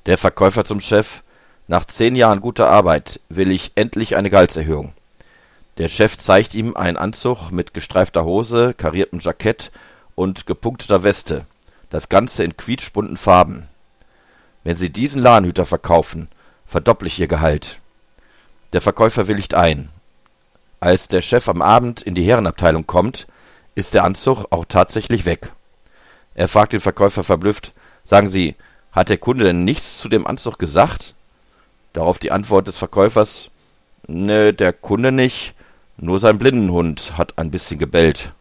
Der Verkäufer zum Chef: Nach 10 Jahren guter Arbeit will ich endlich eine Gehaltserhöhung. Der Chef zeigt ihm einen Anzug mit gestreifter Hose, kariertem Jackett und gepunkteter Weste. Das Ganze in quietschbunten Farben. Wenn Sie diesen Ladenhüter verkaufen, verdopple ich Ihr Gehalt. Der Verkäufer willigt ein. Als der Chef am Abend in die Herrenabteilung kommt, ist der Anzug auch tatsächlich weg. Er fragt den Verkäufer verblüfft: Sagen Sie, hat der Kunde denn nichts zu dem Anzug gesagt? Darauf die Antwort des Verkäufers: Ne, der Kunde nicht, nur sein Blindenhund hat ein bisschen gebellt.